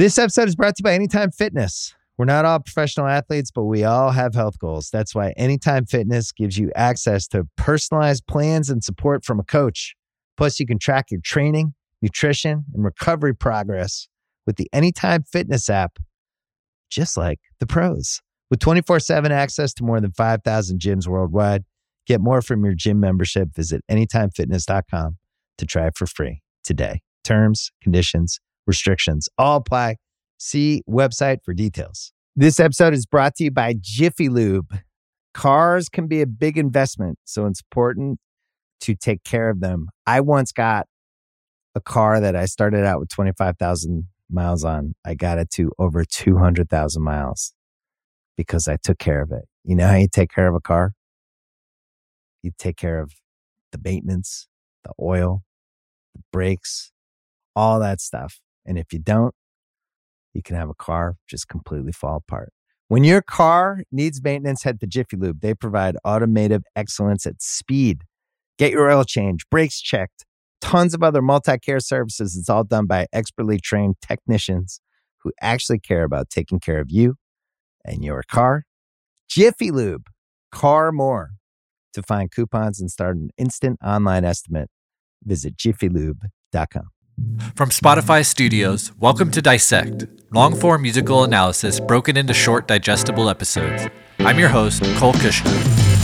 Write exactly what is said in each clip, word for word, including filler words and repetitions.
This episode is brought to you by Anytime Fitness. We're not all professional athletes, but we all have health goals. That's why Anytime Fitness gives you access to personalized plans and support from a coach. Plus, you can track your training, nutrition, and recovery progress with the Anytime Fitness app, just like the pros. With twenty-four seven access to more than five thousand gyms worldwide, get more from your gym membership. Visit anytime fitness dot com to try it for free today. Terms, conditions, restrictions all apply. See website for details. This episode is brought to you by Jiffy Lube. Cars can be a big investment, so it's important to take care of them. I once got a car that I started out with twenty-five thousand miles on. I got it to over two hundred thousand miles because I took care of it. You know how you take care of a car? You take care of the maintenance, the oil, the brakes, all that stuff. And if you don't, you can have a car just completely fall apart. When your car needs maintenance, head to Jiffy Lube. They provide automotive excellence at speed. Get your oil change, brakes checked, tons of other multi-care services. It's all done by expertly trained technicians who actually care about taking care of you and your car. Jiffy Lube, car more. To find coupons and start an instant online estimate, visit jiffy lube dot com. From Spotify Studios, welcome to Dissect, long-form musical analysis broken into short, digestible episodes. I'm your host, Cole Kushner.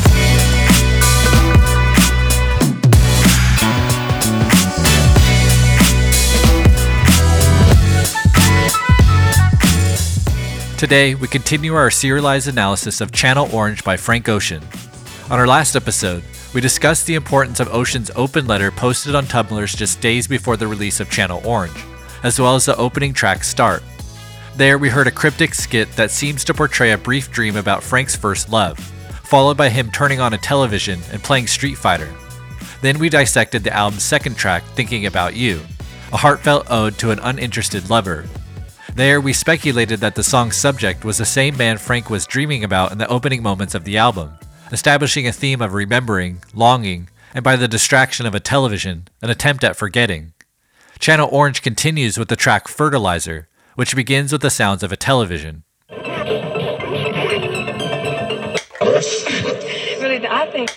Today, we continue our serialized analysis of Channel Orange by Frank Ocean. On our last episode, we discussed the importance of Ocean's open letter posted on Tumblr just days before the release of Channel Orange, as well as the opening track Start. There, we heard a cryptic skit that seems to portray a brief dream about Frank's first love, followed by him turning on a television and playing Street Fighter. Then we dissected the album's second track, Thinking About You, a heartfelt ode to an uninterested lover. There, we speculated that the song's subject was the same man Frank was dreaming about in the opening moments of the album, establishing a theme of remembering, longing, and by the distraction of a television, an attempt at forgetting. Channel Orange continues with the track Fertilizer, which begins with the sounds of a television. Really, I think...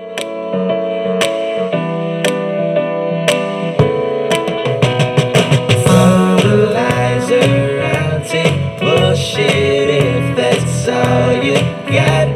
Fertilizer, I'll take bullshit if that's all you got.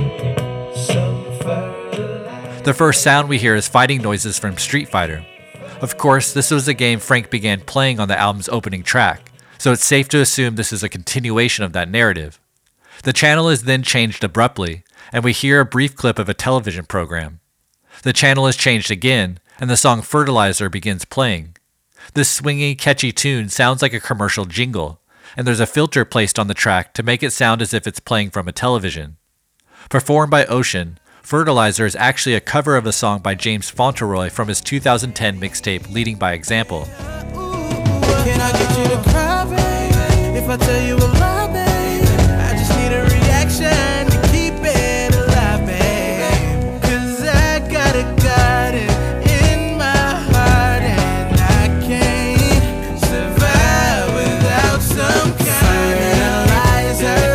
The first sound we hear is fighting noises from Street Fighter. Of course, this was a game Frank began playing on the album's opening track, so it's safe to assume this is a continuation of that narrative. The channel is then changed abruptly, and we hear a brief clip of a television program. The channel is changed again, and the song Fertilizer begins playing. This swingy, catchy tune sounds like a commercial jingle, and there's a filter placed on the track to make it sound as if it's playing from a television. Performed by Ocean, Fertilizer is actually a cover of a song by James Fauntleroy from his two thousand ten mixtape Leading by Example. Can I get you to cry, babe? If I tell you a lie, babe, I just need a reaction to keep it alive, babe. Cause I got a garden in my heart and I can't survive without some kind of fertilizer.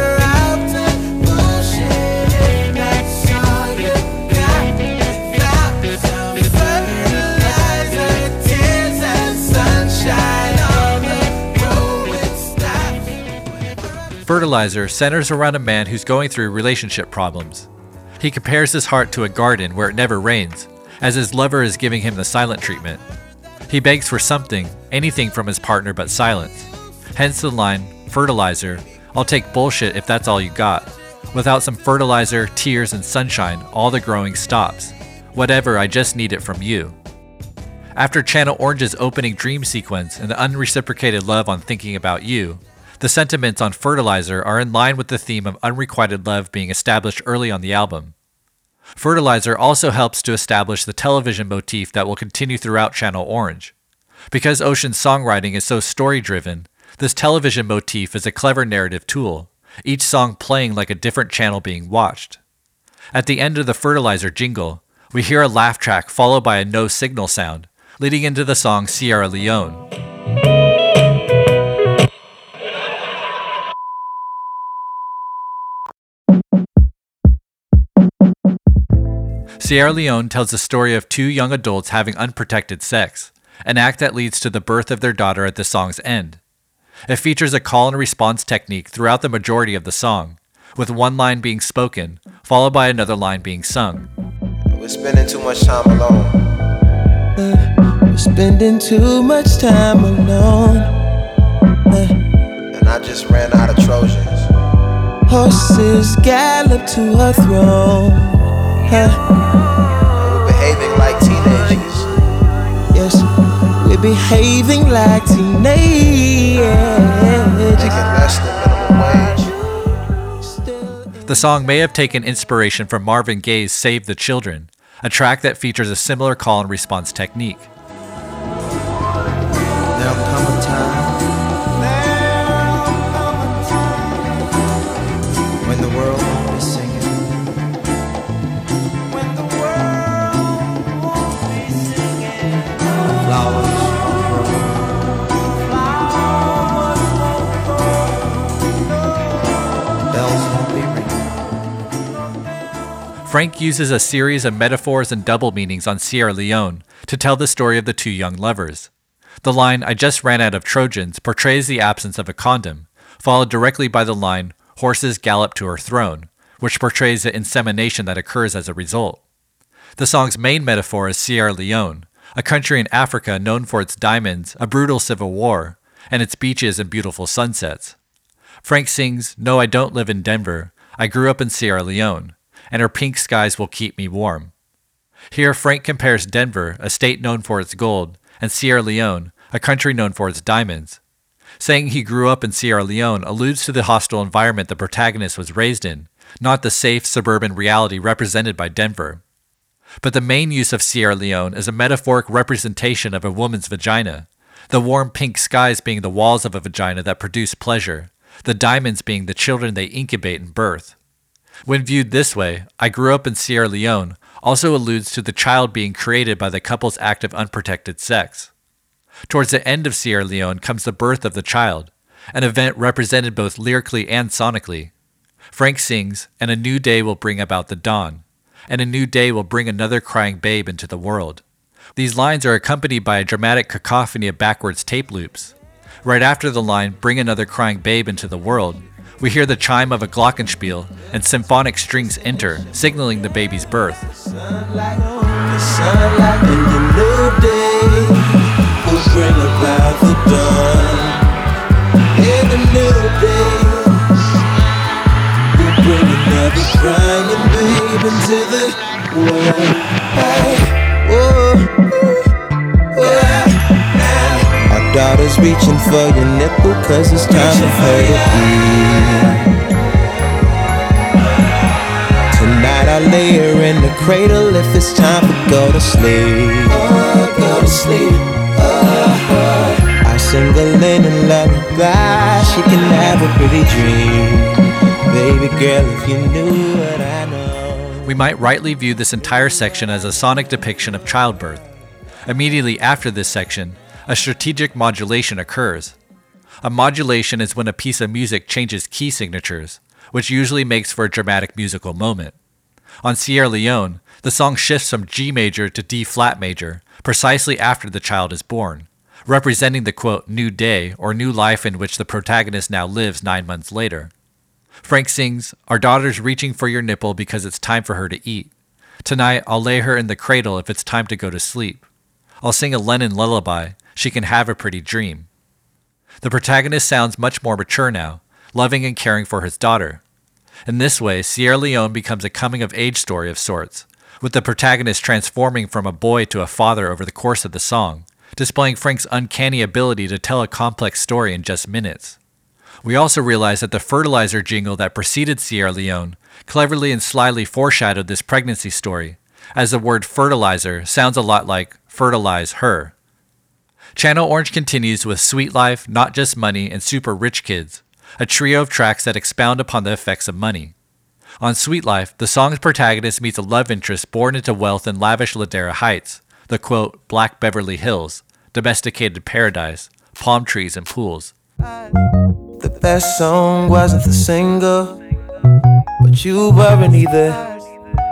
Fertilizer centers around a man who's going through relationship problems. He compares his heart to a garden where it never rains, as his lover is giving him the silent treatment. He begs for something, anything from his partner but silence. Hence the line, fertilizer, I'll take bullshit if that's all you got. Without some fertilizer, tears, and sunshine, all the growing stops. Whatever, I just need it from you. After Channel Orange's opening dream sequence and the unreciprocated love on Thinking About You, the sentiments on Fertilizer are in line with the theme of unrequited love being established early on the album. Fertilizer also helps to establish the television motif that will continue throughout Channel Orange. Because Ocean's songwriting is so story-driven, this television motif is a clever narrative tool, each song playing like a different channel being watched. At the end of the Fertilizer jingle, we hear a laugh track followed by a no signal sound, leading into the song Sierra Leone. Sierra Leone tells the story of two young adults having unprotected sex, an act that leads to the birth of their daughter at the song's end. It features a call and response technique throughout the majority of the song, with one line being spoken, followed by another line being sung. We're spending too much time alone. Uh, we're spending too much time alone. Uh, And I just ran out of Trojans. horses gallop to her throne. Uh, We're behaving like teenagers. yes, we're behaving like teenagers. Making less than minimum wage. The song may have taken inspiration from Marvin Gaye's Save the Children, a track that features a similar call and response technique. There'll come a time when the world won't be singing. When the world won't be singing. Flowers won't grow. Flowers won't grow. Bells won't be ringing. Frank uses a series of metaphors and double meanings on Sierra Leone to tell the story of the two young lovers. The line, "I just ran out of Trojans," portrays the absence of a condom, followed directly by the line, "Horses gallop to her throne," which portrays the insemination that occurs as a result. The song's main metaphor is Sierra Leone, a country in Africa known for its diamonds, a brutal civil war, and its beaches and beautiful sunsets. Frank sings, "No, I don't live in Denver. I grew up in Sierra Leone, and her pink skies will keep me warm." Here, Frank compares Denver, a state known for its gold, and Sierra Leone, a country known for its diamonds. Saying he grew up in Sierra Leone alludes to the hostile environment the protagonist was raised in, not the safe suburban reality represented by Denver. But the main use of Sierra Leone is a metaphoric representation of a woman's vagina, the warm pink skies being the walls of a vagina that produce pleasure, the diamonds being the children they incubate and birth. When viewed this way, "I grew up in Sierra Leone" also alludes to the child being created by the couple's act of unprotected sex. Towards the end of Sierra Leone comes the birth of the child, an event represented both lyrically and sonically. Frank sings, "And a new day will bring about the dawn, and a new day will bring another crying babe into the world." These lines are accompanied by a dramatic cacophony of backwards tape loops. Right after the line, "Bring another crying babe into the world," we hear the chime of a glockenspiel and symphonic strings enter, signaling the baby's birth. Sunlight, the sunlight in the new day will bring about the dawn. In the new day, we'll bring another crying babe into the world. Hey, whoa, whoa. Our daughter's reaching for your nipple 'cause it's time for her to eat. Tonight I lay her in the cradle if it's time for go to sleep. Oh, go to sleep. Oh, oh. I sing a linen lullaby, she can have a pretty dream. Baby girl, if you knew what I know. We might rightly view this entire section as a sonic depiction of childbirth. Immediately after this section, a strategic modulation occurs. A modulation is when a piece of music changes key signatures, which usually makes for a dramatic musical moment. On Sierra Leone, the song shifts from G major to D flat major, precisely after the child is born, representing the quote, "new day" or new life in which the protagonist now lives nine months later. Frank sings, "Our daughter's reaching for your nipple because it's time for her to eat. Tonight, I'll lay her in the cradle if it's time to go to sleep. I'll sing a Lennon lullaby, she can have a pretty dream." The protagonist sounds much more mature now, loving and caring for his daughter. In this way, Sierra Leone becomes a coming-of-age story of sorts, with the protagonist transforming from a boy to a father over the course of the song, displaying Frank's uncanny ability to tell a complex story in just minutes. We also realize that the fertilizer jingle that preceded Sierra Leone cleverly and slyly foreshadowed this pregnancy story, as the word fertilizer sounds a lot like fertilize her. Channel Orange continues with Sweet Life, Not Just Money, and Super Rich Kids, a trio of tracks that expound upon the effects of money. On Sweet Life, the song's protagonist meets a love interest born into wealth in lavish Ladera Heights, the quote, "Black Beverly Hills, domesticated paradise, palm trees and pools." The best song wasn't the single, but you weren't either.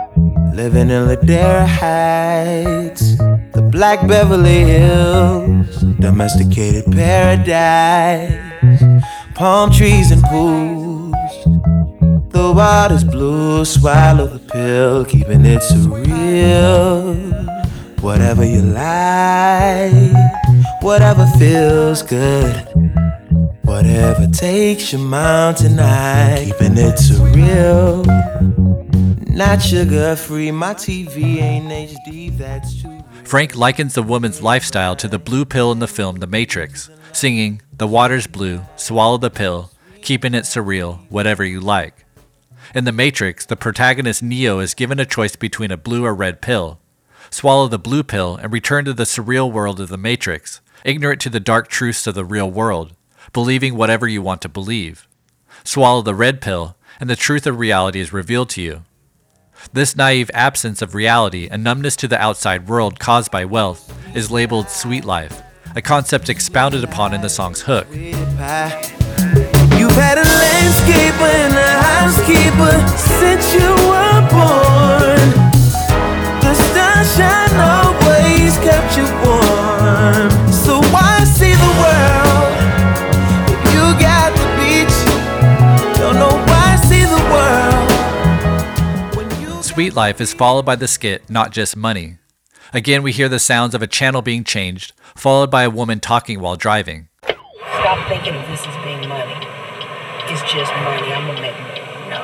living in Ladera Heights, the Black Beverly Hills, domesticated paradise, palm trees and pools. The water's blue, swallow the pill, keeping it surreal. Whatever you like, whatever feels good, whatever takes your mind tonight, keeping it surreal. Not sugar free, my T V ain't H D, that's too. Frank likens the woman's lifestyle to the blue pill in the film The Matrix, singing, "The water's blue, swallow the pill, keeping it surreal, whatever you like." In The Matrix, the protagonist Neo is given a choice between a blue or red pill. Swallow the blue pill and return to the surreal world of the Matrix, ignorant to the dark truths of the real world, believing whatever you want to believe. Swallow the red pill, and the truth of reality is revealed to you. This naive absence of reality and numbness to the outside world caused by wealth is labeled sweet life, a concept expounded upon in the song's hook. You've had a landscaper and a housekeeper since you were born. The sunshine always kept you warm. So why see the world when you got the beach? Don't know why see the world when you. Sweet Life is followed by the skit Not Just Money. Again, we hear the sounds of a channel being changed, followed by a woman talking while driving. Stop thinking of this as being money. It's just money. I'm gonna make money. No.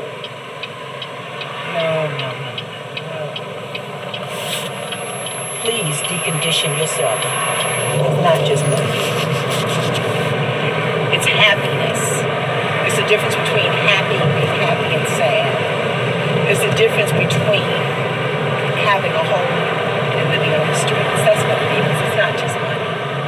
No, no, no, no. Please decondition yourself. It's not just money. It's happiness. It's the difference between happy and happy and sad. It's the difference between having a home and living on the streets. That's what it is. It's not just money.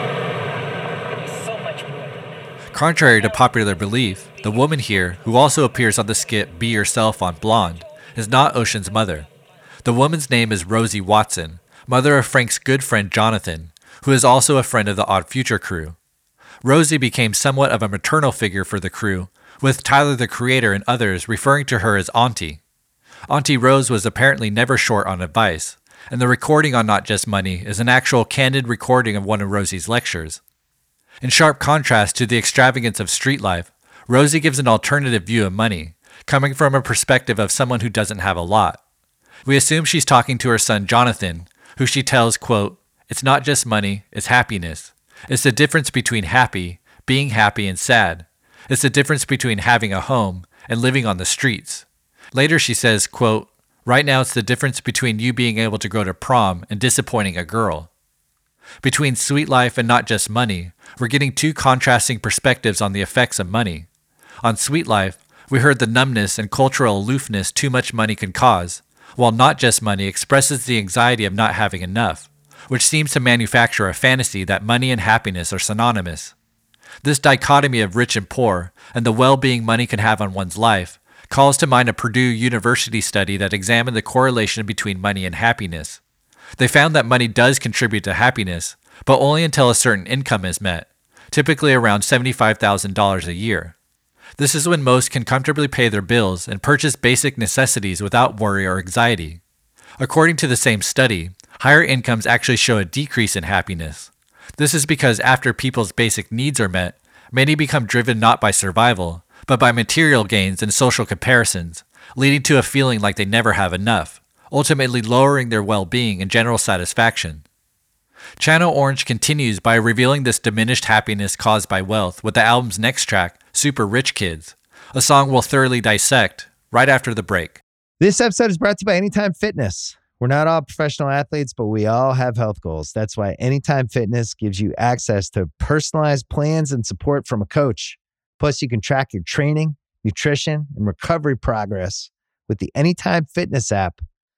It's so much more than that. Contrary to popular belief, the woman here, who also appears on the skit Be Yourself on Blonde, is not Ocean's mother. The woman's name is Rosie Watson, mother of Frank's good friend Jonathan, who is also a friend of the Odd Future crew. Rosie became somewhat of a maternal figure for the crew, with Tyler the Creator and others referring to her as Auntie. Auntie Rose was apparently never short on advice, and the recording on Not Just Money is an actual candid recording of one of Rosie's lectures. In sharp contrast to the extravagance of street life, Rosie gives an alternative view of money, coming from a perspective of someone who doesn't have a lot. We assume she's talking to her son Jonathan, who she tells, quote, "It's not just money, it's happiness. It's the difference between happy, being happy, and sad. It's the difference between having a home and living on the streets." Later she says, quote, "Right now it's the difference between you being able to go to prom and disappointing a girl." Between Sweet Life and Not Just Money, we're getting two contrasting perspectives on the effects of money. On Sweet Life, we heard the numbness and cultural aloofness too much money can cause, while Not Just Money expresses the anxiety of not having enough, which seems to manufacture a fantasy that money and happiness are synonymous. This dichotomy of rich and poor, and the well-being money can have on one's life, calls to mind a Purdue University study that examined the correlation between money and happiness. They found that money does contribute to happiness, but only until a certain income is met, typically around seventy-five thousand dollars a year. This is when most can comfortably pay their bills and purchase basic necessities without worry or anxiety. According to the same study, higher incomes actually show a decrease in happiness. This is because after people's basic needs are met, many become driven not by survival, but by material gains and social comparisons, leading to a feeling like they never have enough, ultimately lowering their well-being and general satisfaction. Channel Orange continues by revealing this diminished happiness caused by wealth with the album's next track, Super Rich Kids, a song we'll thoroughly dissect right after the break. This episode is brought to you by Anytime Fitness. We're not all professional athletes, but we all have health goals. That's why Anytime Fitness gives you access to personalized plans and support from a coach. Plus, you can track your training, nutrition, and recovery progress with the Anytime Fitness app,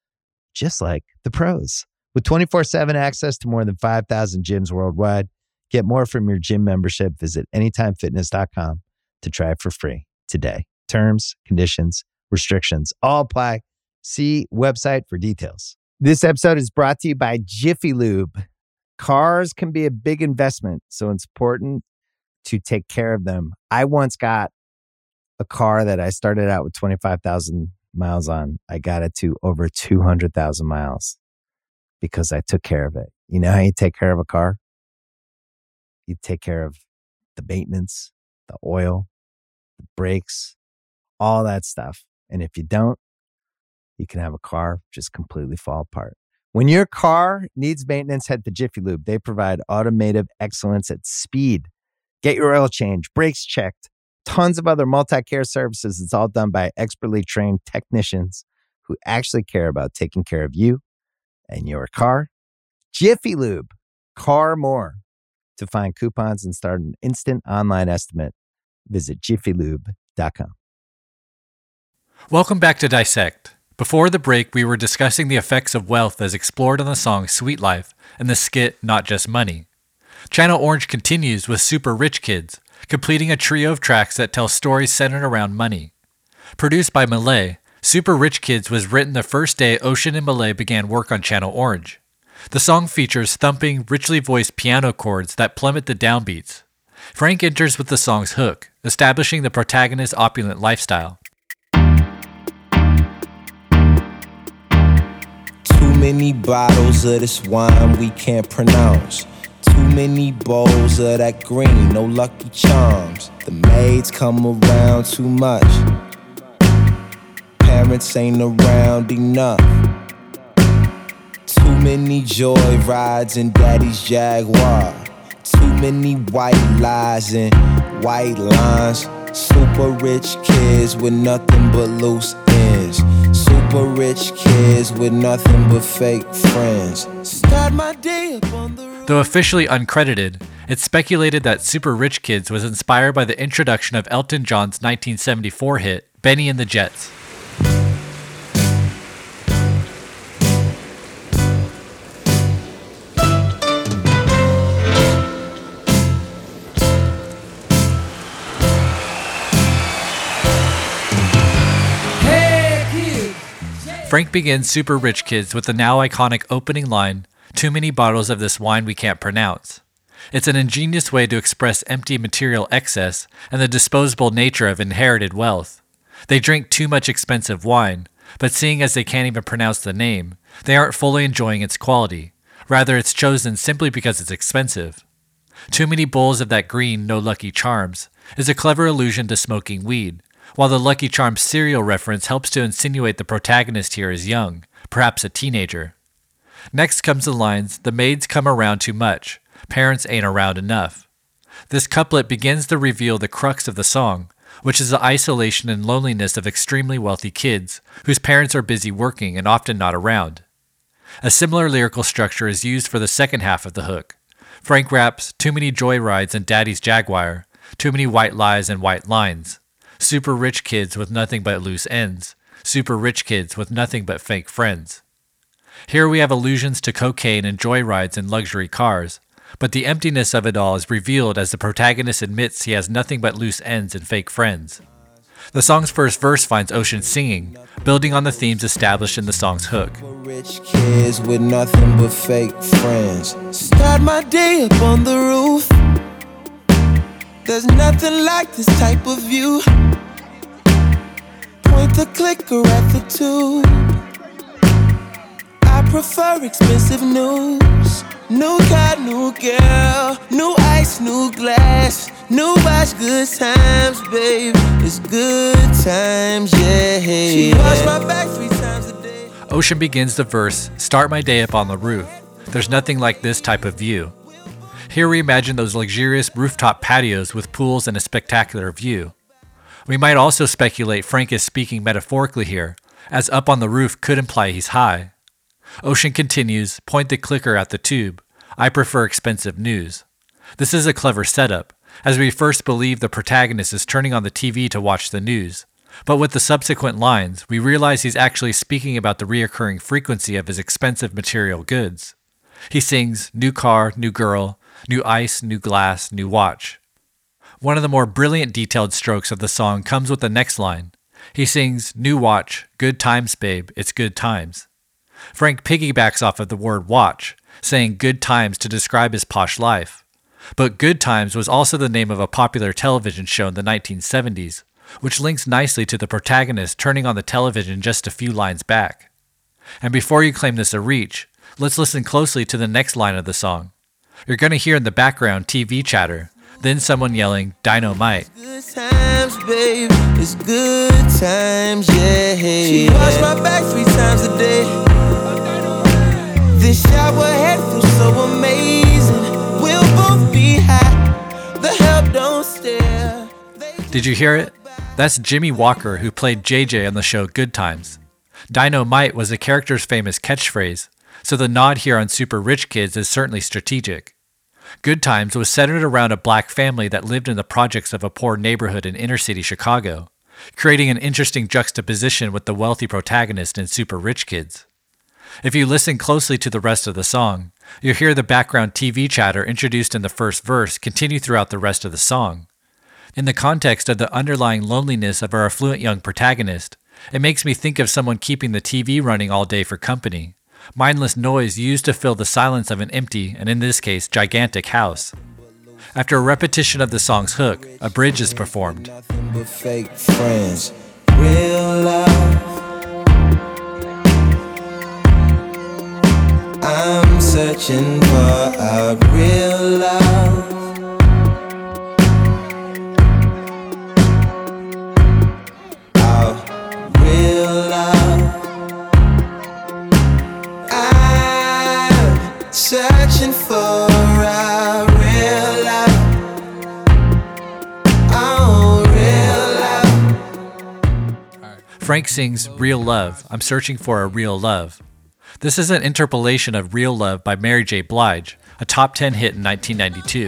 just like the pros. With twenty-four seven access to more than five thousand gyms worldwide, get more from your gym membership. Visit anytime fitness dot com to try it for free today. Terms, conditions, restrictions all apply. See website for details. This episode is brought to you by Jiffy Lube. Cars can be a big investment, so it's important to take care of them. I once got a car that I started out with twenty-five thousand miles on, I got it to over two hundred thousand miles because I took care of it. You know how you take care of a car? You take care of the maintenance, the oil, the brakes, all that stuff. And if you don't, you can have a car just completely fall apart. When your car needs maintenance, head to Jiffy Lube. They provide automotive excellence at speed. Get your oil change, brakes checked, tons of other multi-care services. It's all done by expertly trained technicians who actually care about taking care of you and your car. Jiffy Lube, car more. To find coupons and start an instant online estimate, visit jiffy lube dot com. Welcome back to Dissect. Before the break, we were discussing the effects of wealth as explored on the song Sweet Life and the skit Not Just Money. Channel Orange continues with Super Rich Kids, completing a trio of tracks that tell stories centered around money. Produced by Malay, Super Rich Kids was written the first day Ocean and Malay began work on Channel Orange. The song features thumping, richly voiced piano chords that plummet the downbeats. Frank enters with the song's hook, establishing the protagonist's opulent lifestyle. Too many bottles of this wine we can't pronounce. Too many bowls of that green, no Lucky Charms. The maids come around too much. Parents ain't around enough. Too many joy rides in daddy's Jaguar. Too many white lies and white lines. Super rich kids with nothing but loose ends. Super rich kids with nothing but fake friends. Start my day up on the road. Though officially uncredited, it's speculated that Super Rich Kids was inspired by the introduction of Elton John's nineteen seventy-four hit, Benny and the Jets. Frank begins Super Rich Kids with the now iconic opening line, "Too many bottles of this wine we can't pronounce." It's an ingenious way to express empty material excess and the disposable nature of inherited wealth. They drink too much expensive wine, but seeing as they can't even pronounce the name, they aren't fully enjoying its quality. Rather, it's chosen simply because it's expensive. Too many bowls of that green, no Lucky Charms is a clever allusion to smoking weed, while the Lucky Charms cereal reference helps to insinuate the protagonist here is young, perhaps a teenager. Next comes the lines, "The maids come around too much, parents ain't around enough." This couplet begins to reveal the crux of the song, which is the isolation and loneliness of extremely wealthy kids, whose parents are busy working and often not around. A similar lyrical structure is used for the second half of the hook. Frank raps, "Too many joy rides in daddy's Jaguar, too many white lies and white lines. Super rich kids with nothing but loose ends. Super rich kids with nothing but fake friends." Here we have allusions to cocaine and joyrides in luxury cars, but the emptiness of it all is revealed as the protagonist admits he has nothing but loose ends and fake friends. The song's first verse finds Ocean singing, building on the themes established in the song's hook. Rich kids with nothing but fake friends. Start my day up on the roof. There's nothing like this type of view. Point the clicker at the tube. I prefer expensive news. New car, new girl, new ice, new glass, new watch, good times, babe. It's good times, yeah. She washed my back three times a day. Ocean begins the verse, "Start my day up on the roof. There's nothing like this type of view." Here we imagine those luxurious rooftop patios with pools and a spectacular view. We might also speculate Frank is speaking metaphorically here, as up on the roof could imply he's high. Ocean continues, "Point the clicker at the tube. I prefer expensive news." This is a clever setup, as we first believe the protagonist is turning on the T V to watch the news. But with the subsequent lines, we realize he's actually speaking about the reoccurring frequency of his expensive material goods. He sings, "New car, new girl, new ice, new glass, new watch." One of the more brilliant detailed strokes of the song comes with the next line. He sings, "New watch, good times, babe, it's good times." Frank piggybacks off of the word watch, saying good times to describe his posh life. But Good Times was also the name of a popular television show in the nineteen seventies, which links nicely to the protagonist turning on the television just a few lines back. And before you claim this a reach, let's listen closely to the next line of the song. You're going to hear in the background T V chatter, then someone yelling Dynamite. Good times, babe. It's good times, yeah. She wash my back three times a day. This shower head feels so amazing. We'll both be high. The help don't stare. Did you hear it? That's Jimmy Walker, who played J J on the show Good Times. Dynamite was the character's famous catchphrase, so the nod here on Super Rich Kids is certainly strategic. Good Times was centered around a black family that lived in the projects of a poor neighborhood in inner-city Chicago, creating an interesting juxtaposition with the wealthy protagonist in Super Rich Kids. If you listen closely to the rest of the song, you'll hear the background T V chatter introduced in the first verse continue throughout the rest of the song. In the context of the underlying loneliness of our affluent young protagonist, it makes me think of someone keeping the T V running all day for company, mindless noise used to fill the silence of an empty, and in this case, gigantic house. After a repetition of the song's hook, a bridge is performed. Nothing but fake friends. Real love. I'm searching for a real love. A real love. I'm searching for a real love. Oh, real love. Frank sings Real Love, I'm Searching for a Real Love. This is an interpolation of Real Love by Mary J. Blige, a top ten hit in nineteen ninety-two.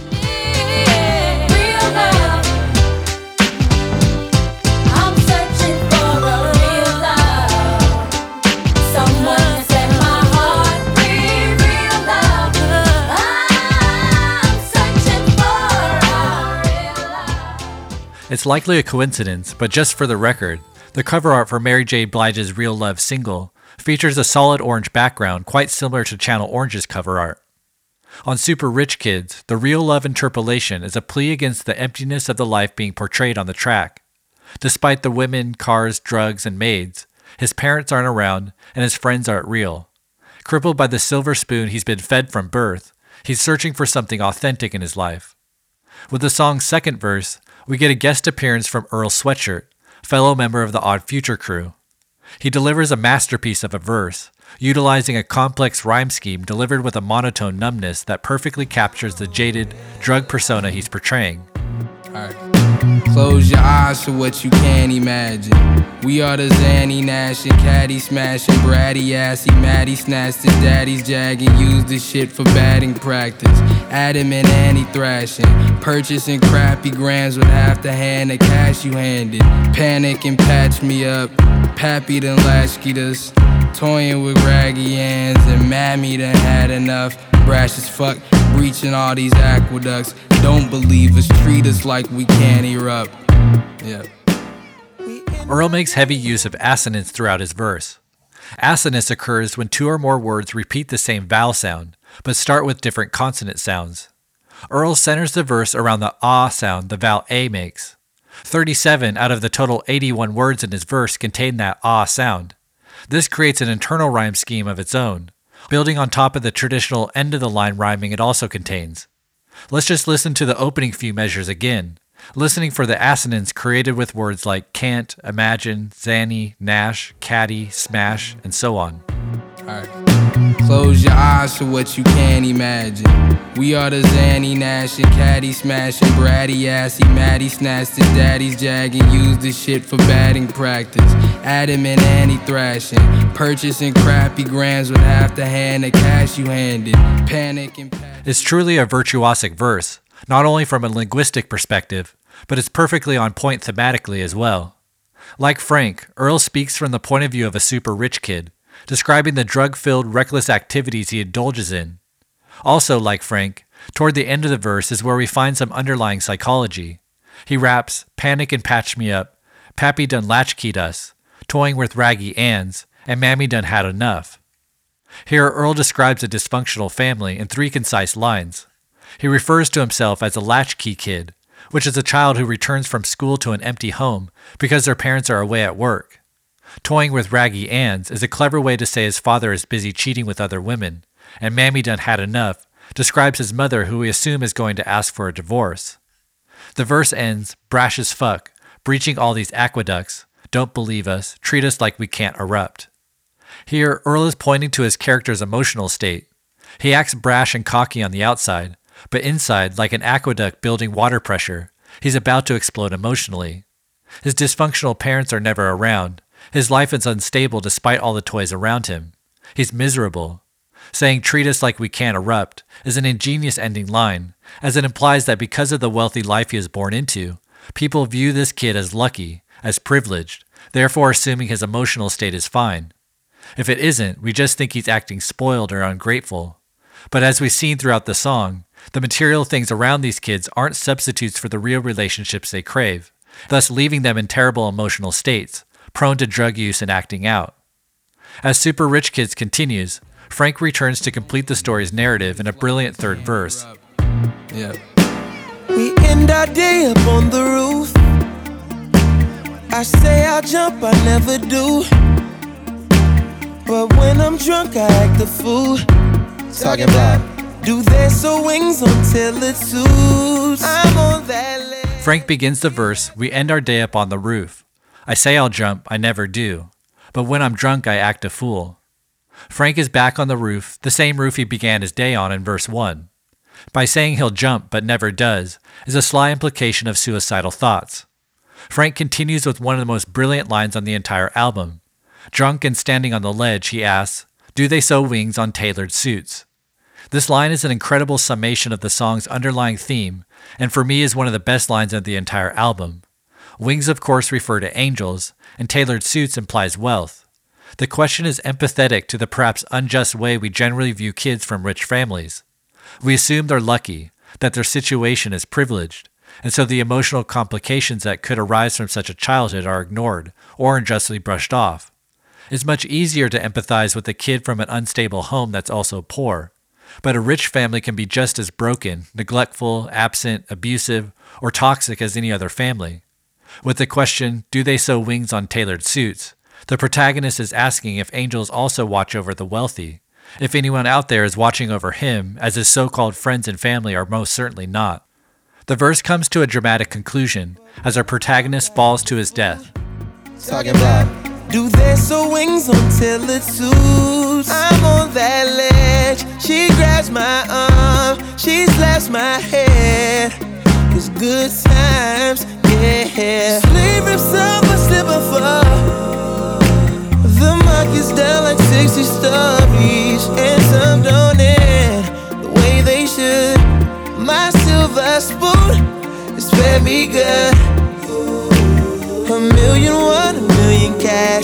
It's likely a coincidence, but just for the record, the cover art for Mary J. Blige's Real Love single features a solid orange background quite similar to Channel Orange's cover art. On Super Rich Kids, the Real Love interpolation is a plea against the emptiness of the life being portrayed on the track. Despite the women, cars, drugs, and maids, his parents aren't around and his friends aren't real. Crippled by the silver spoon he's been fed from birth, he's searching for something authentic in his life. With the song's second verse, we get a guest appearance from Earl Sweatshirt, fellow member of the Odd Future crew. He delivers a masterpiece of a verse, utilizing a complex rhyme scheme delivered with a monotone numbness that perfectly captures the jaded, drug persona he's portraying. Alright. Close your eyes to what you can't imagine. We are the Zanny Nashing, caddy smashing, bratty assy, Matty snatched his daddy's jagging, used this shit for batting practice. Adam and Annie thrashing, purchasing crappy grams with half the hand of cash you handed. Panic and patch me up, Pappy done latchkeyed us, toying with raggy hands, and Mammy done had enough. Brash as fuck, breaching all these aqueducts. Don't believe us, treat us like we can't erupt. Yeah. Earl makes heavy use of assonance throughout his verse. Assonance occurs when two or more words repeat the same vowel sound, but start with different consonant sounds. Earl centers the verse around the ah sound the vowel A makes. thirty-seven out of the total eighty-one words in his verse contain that ah sound. This creates an internal rhyme scheme of its own, building on top of the traditional end-of-the-line rhyming it also contains. Let's just listen to the opening few measures again, listening for the assonance created with words like can't, imagine, zanny, nash, caddy, smash, and so on. Alright. Close your eyes to what you can't imagine. We are the Zanny Nashing, caddy smashing, bratty assy, Matty snatched his daddy's jagging, used this shit for batting practice. Adam and Annie thrashing, purchasing crappy grams with half the hand of cash you handed. Panic and panic. It's truly a virtuosic verse, not only from a linguistic perspective, but it's perfectly on point thematically as well. Like Frank, Earl speaks from the point of view of a super rich kid, describing the drug-filled, reckless activities he indulges in. Also, like Frank, toward the end of the verse is where we find some underlying psychology. He raps, panic and patch me up, Pappy done latchkeyed us, toying with raggy anns, and Mammy done had enough. Here, Earl describes a dysfunctional family in three concise lines. He refers to himself as a latchkey kid, which is a child who returns from school to an empty home because their parents are away at work. Toying with Raggy Ann's is a clever way to say his father is busy cheating with other women, and Mammy Done Had Enough describes his mother, who we assume is going to ask for a divorce. The verse ends, brash as fuck, breaching all these aqueducts, don't believe us, treat us like we can't erupt. Here, Earl is pointing to his character's emotional state. He acts brash and cocky on the outside, but inside, like an aqueduct building water pressure, he's about to explode emotionally. His dysfunctional parents are never around. His life is unstable despite all the toys around him. He's miserable. Saying treat us like we can't erupt is an ingenious ending line, as it implies that because of the wealthy life he is born into, people view this kid as lucky, as privileged, therefore assuming his emotional state is fine. If it isn't, we just think he's acting spoiled or ungrateful. But as we've seen throughout the song, the material things around these kids aren't substitutes for the real relationships they crave, thus leaving them in terrible emotional states, prone to drug use and acting out. As Super Rich Kids continues, Frank returns to complete the story's narrative in a brilliant third verse. Yeah. We end our day up on the roof. I say I'll jump, I never do. But when I'm drunk, I act a fool. Talking about Do they sew wings until it suits? I'm on that ledge. Frank begins the verse, we end our day up on the roof. I say I'll jump, I never do. But when I'm drunk, I act a fool. Frank is back on the roof, the same roof he began his day on in verse one. By saying he'll jump but never does is a sly implication of suicidal thoughts. Frank continues with one of the most brilliant lines on the entire album. Drunk and standing on the ledge, he asks, do they sew wings on tailored suits? This line is an incredible summation of the song's underlying theme, and for me is one of the best lines of the entire album. Wings, of course, refer to angels, and tailored suits implies wealth. The question is empathetic to the perhaps unjust way we generally view kids from rich families. We assume they're lucky, that their situation is privileged, and so the emotional complications that could arise from such a childhood are ignored or unjustly brushed off. It's much easier to empathize with a kid from an unstable home that's also poor, but a rich family can be just as broken, neglectful, absent, abusive, or toxic as any other family. With the question, do they sew wings on tailored suits? The protagonist is asking if angels also watch over the wealthy, if anyone out there is watching over him, as his so-called friends and family are most certainly not. The verse comes to a dramatic conclusion as our protagonist falls to his death. Talking about Do they sew wings until it suits? I'm on that ledge. She grabs my arm, she slaps my head. It's good times, yeah. Sleeve rips up, I slip and fall. The market's down like sixty stories, and some don't end the way they should. My silver spoon is fed me good. A million one, a million cash.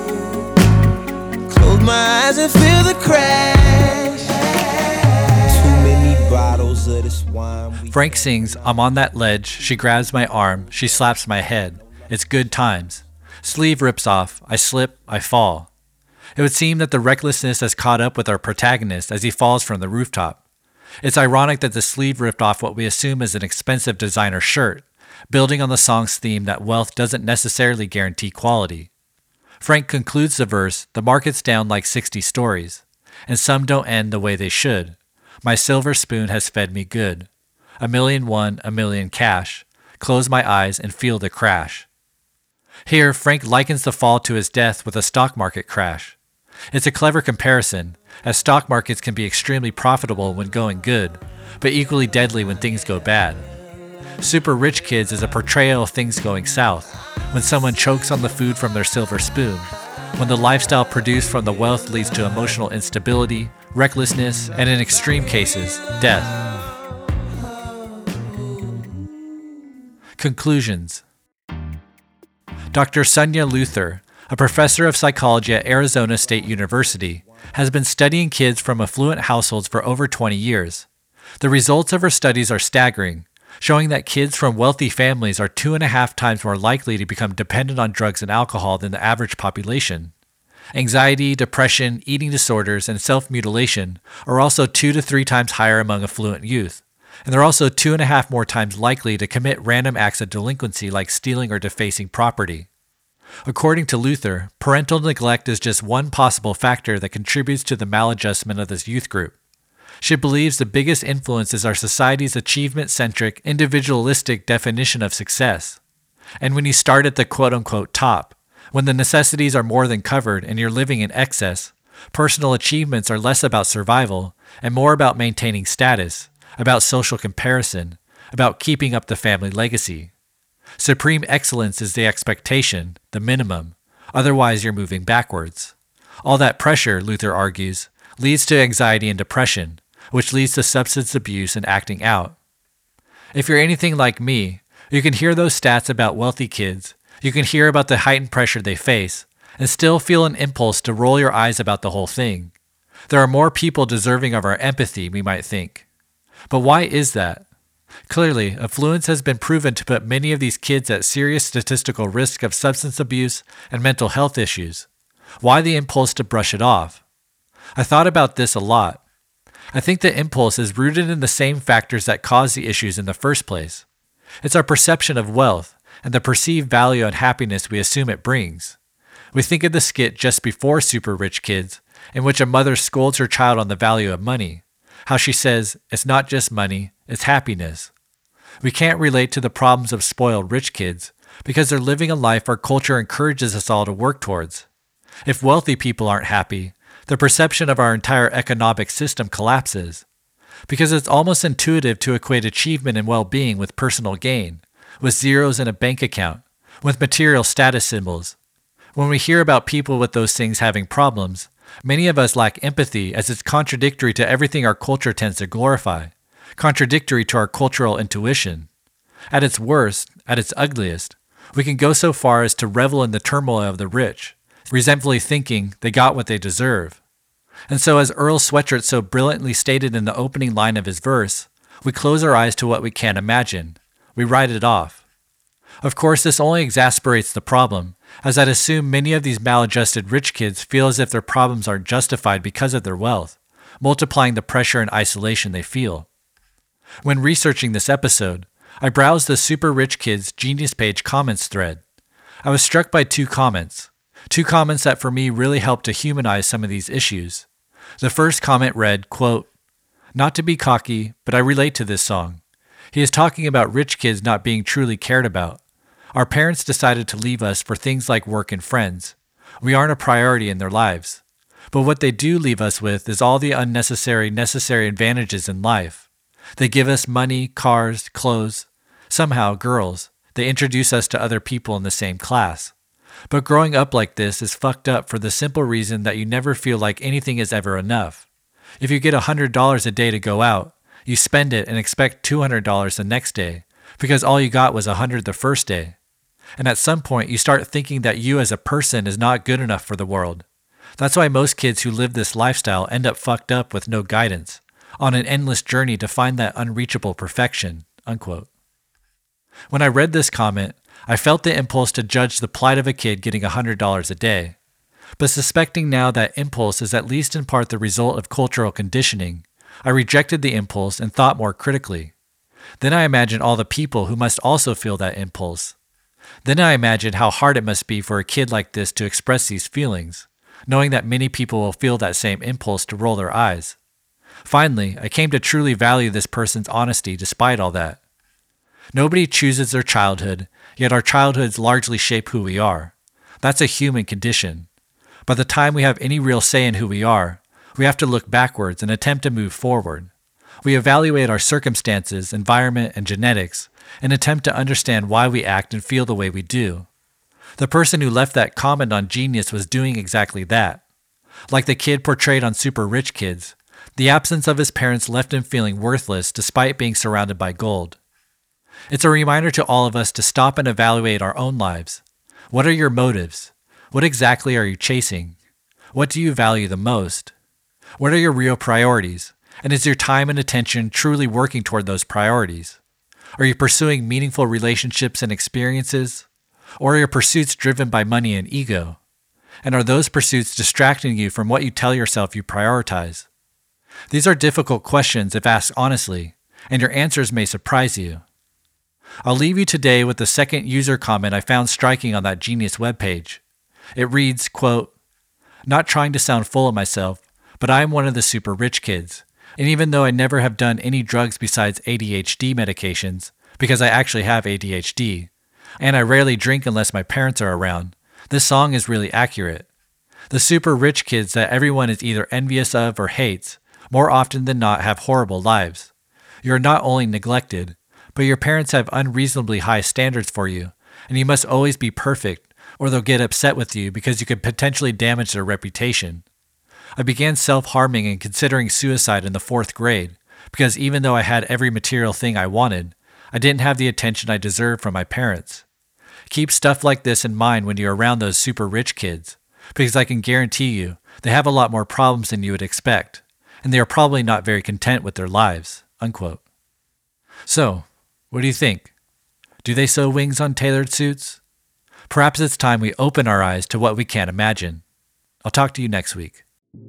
Close my eyes and feel the crash. Too many bottles of this wine. we- Frank sings, I'm on that ledge, she grabs my arm, she slaps my head. It's good times. Sleeve rips off, I slip, I fall. It would seem that the recklessness has caught up with our protagonist as he falls from the rooftop. It's ironic that the sleeve ripped off what we assume is an expensive designer shirt, building on the song's theme that wealth doesn't necessarily guarantee quality. Frank concludes the verse, the market's down like sixty stories, and some don't end the way they should. My silver spoon has fed me good. A million one, a million cash. Close my eyes and feel the crash. Here, Frank likens the fall to his death with a stock market crash. It's a clever comparison, as stock markets can be extremely profitable when going good, but equally deadly when things go bad. Super Rich Kids is a portrayal of things going south, when someone chokes on the food from their silver spoon, when the lifestyle produced from the wealth leads to emotional instability, recklessness, and in extreme cases, death. Conclusions. Doctor Sonia Luther, a professor of psychology at Arizona State University, has been studying kids from affluent households for over twenty years. The results of her studies are staggering, showing that kids from wealthy families are two and a half times more likely to become dependent on drugs and alcohol than the average population. Anxiety, depression, eating disorders, and self-mutilation are also two to three times higher among affluent youth, And they're also two and a half more times likely to commit random acts of delinquency like stealing or defacing property. According to Luther, parental neglect is just one possible factor that contributes to the maladjustment of this youth group. She believes the biggest influence is our society's achievement-centric, individualistic definition of success. And when you start at the quote-unquote top, when the necessities are more than covered and you're living in excess, personal achievements are less about survival and more about maintaining status, about social comparison, about keeping up the family legacy. Supreme excellence is the expectation, the minimum. Otherwise, you're moving backwards. All that pressure, Luther argues, leads to anxiety and depression, which leads to substance abuse and acting out. If you're anything like me, you can hear those stats about wealthy kids, you can hear about the heightened pressure they face, and still feel an impulse to roll your eyes about the whole thing. There are more people deserving of our empathy, we might think. But why is that? Clearly, affluence has been proven to put many of these kids at serious statistical risk of substance abuse and mental health issues. Why the impulse to brush it off? I thought about this a lot. I think the impulse is rooted in the same factors that cause the issues in the first place. It's our perception of wealth and the perceived value and happiness we assume it brings. We think of the skit just before Super Rich Kids, in which a mother scolds her child on the value of money, how she says, it's not just money, it's happiness. We can't relate to the problems of spoiled rich kids because they're living a life our culture encourages us all to work towards. If wealthy people aren't happy, the perception of our entire economic system collapses. Because it's almost intuitive to equate achievement and well-being with personal gain, with zeros in a bank account, with material status symbols. When we hear about people with those things having problems, many of us lack empathy as it's contradictory to everything our culture tends to glorify, contradictory to our cultural intuition. At its worst, at its ugliest, we can go so far as to revel in the turmoil of the rich, resentfully thinking they got what they deserve. And so as Earl Sweatshirt so brilliantly stated in the opening line of his verse, we close our eyes to what we can't imagine. We write it off. Of course, this only exasperates the problem, as I'd assume many of these maladjusted rich kids feel as if their problems aren't justified because of their wealth, multiplying the pressure and isolation they feel. When researching this episode, I browsed the Super Rich Kids Genius Page comments thread. I was struck by two comments. Two comments that for me really helped to humanize some of these issues. The first comment read, quote, "Not to be cocky, but I relate to this song. He is talking about rich kids not being truly cared about. Our parents decided to leave us for things like work and friends. We aren't a priority in their lives. But what they do leave us with is all the unnecessary necessary advantages in life. They give us money, cars, clothes. Somehow, girls. They introduce us to other people in the same class. But growing up like this is fucked up for the simple reason that you never feel like anything is ever enough. If you get one hundred dollars a day to go out, you spend it and expect two hundred dollars the next day because all you got was one hundred dollars the first day. And at some point, you start thinking that you as a person is not good enough for the world. That's why most kids who live this lifestyle end up fucked up with no guidance, on an endless journey to find that unreachable perfection." Unquote. When I read this comment, I felt the impulse to judge the plight of a kid getting one hundred dollars a day. But suspecting now that impulse is at least in part the result of cultural conditioning, I rejected the impulse and thought more critically. Then I imagined all the people who must also feel that impulse. Then I imagined how hard it must be for a kid like this to express these feelings, knowing that many people will feel that same impulse to roll their eyes. Finally, I came to truly value this person's honesty despite all that. Nobody chooses their childhood, yet our childhoods largely shape who we are. That's a human condition. By the time we have any real say in who we are, we have to look backwards and attempt to move forward. We evaluate our circumstances, environment, and genetics, and attempt to understand why we act and feel the way we do. The person who left that comment on Genius was doing exactly that. Like the kid portrayed on Super Rich Kids, the absence of his parents left him feeling worthless despite being surrounded by gold. It's a reminder to all of us to stop and evaluate our own lives. What are your motives? What exactly are you chasing? What do you value the most? What are your real priorities? And is your time and attention truly working toward those priorities? Are you pursuing meaningful relationships and experiences? Or are your pursuits driven by money and ego? And are those pursuits distracting you from what you tell yourself you prioritize? These are difficult questions if asked honestly, and your answers may surprise you. I'll leave you today with the second user comment I found striking on that genius webpage. It reads, quote, "Not trying to sound full of myself, but I am one of the super rich kids. And even though I never have done any drugs besides A D H D medications, because I actually have A D H D, and I rarely drink unless my parents are around, this song is really accurate. The super rich kids that everyone is either envious of or hates, more often than not have horrible lives. You are not only neglected, but your parents have unreasonably high standards for you, and you must always be perfect, or they'll get upset with you because you could potentially damage their reputation. I began self-harming and considering suicide in the fourth grade, because even though I had every material thing I wanted, I didn't have the attention I deserved from my parents. Keep stuff like this in mind when you're around those super rich kids, because I can guarantee you they have a lot more problems than you would expect, and they are probably not very content with their lives." Unquote. So, what do you think? Do they sew wings on tailored suits? Perhaps it's time we open our eyes to what we can't imagine. I'll talk to you next week.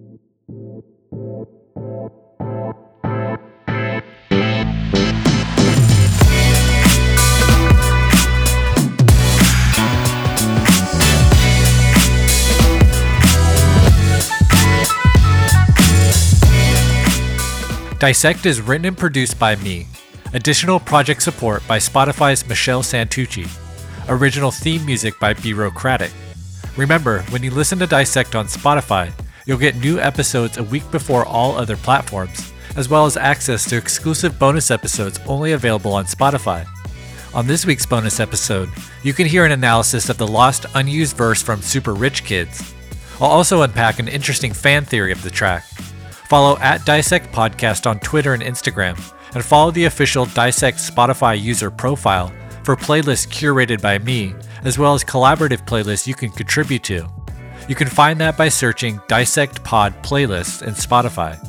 Dissect is written and produced by me. Additional project support by Spotify's Michelle Santucci. Original theme music by Bureaucratic. Remember, when you listen to Dissect on Spotify, you'll get new episodes a week before all other platforms, as well as access to exclusive bonus episodes only available on Spotify. On this week's bonus episode, you can hear an analysis of the lost unused verse from Super Rich Kids. I'll also unpack an interesting fan theory of the track. Follow at Dissect Podcast on Twitter and Instagram, and follow the official Dissect Spotify user profile for playlists curated by me, as well as collaborative playlists you can contribute to. You can find that by searching Dissect Pod Playlists in Spotify.